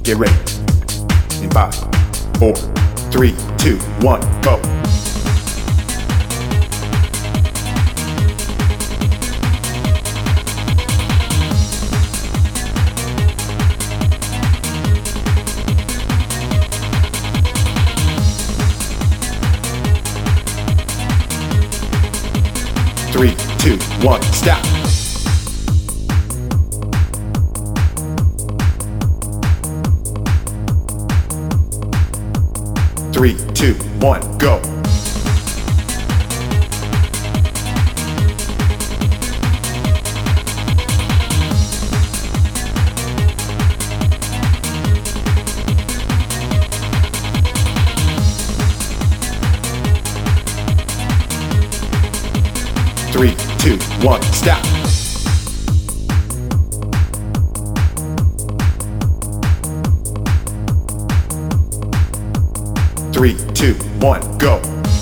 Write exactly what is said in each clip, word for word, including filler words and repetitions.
Get ready. In five, four, three, two, one, go. Three, two, one, stop. Three, two, one, go. Three, two, one, stop. Three, two, one, go.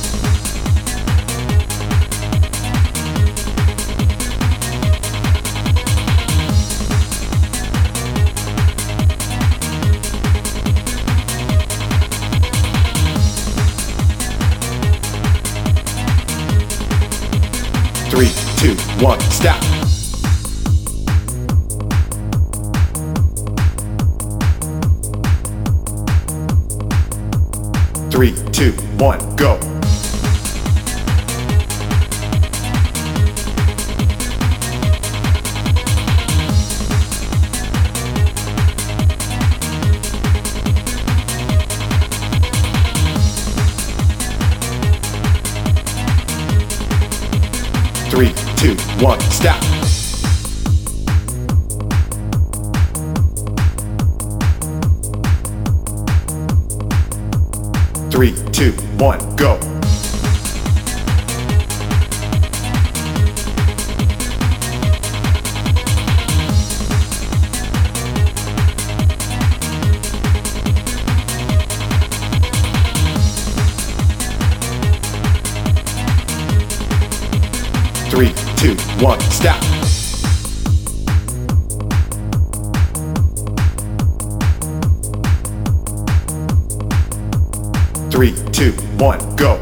Three, two, one, stop. Three, two, one, go. Three, two, one, stop. Three, two, one, go. Three, two, one, stop. Three, two, one, go.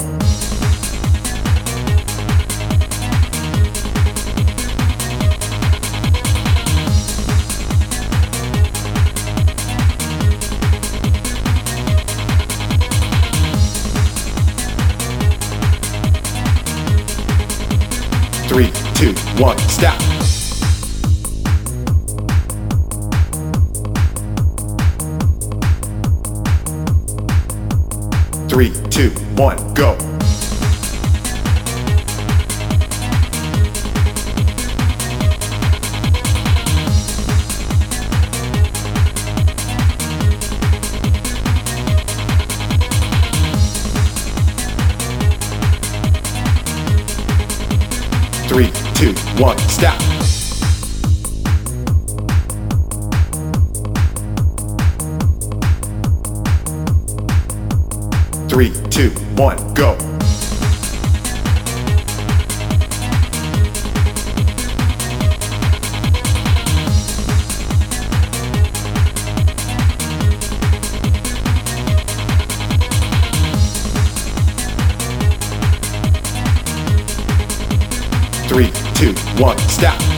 Three, two, one, stop. Three, two, one, go. Three, two, one, stop. Three, two, one, go. Three, two, one, stop.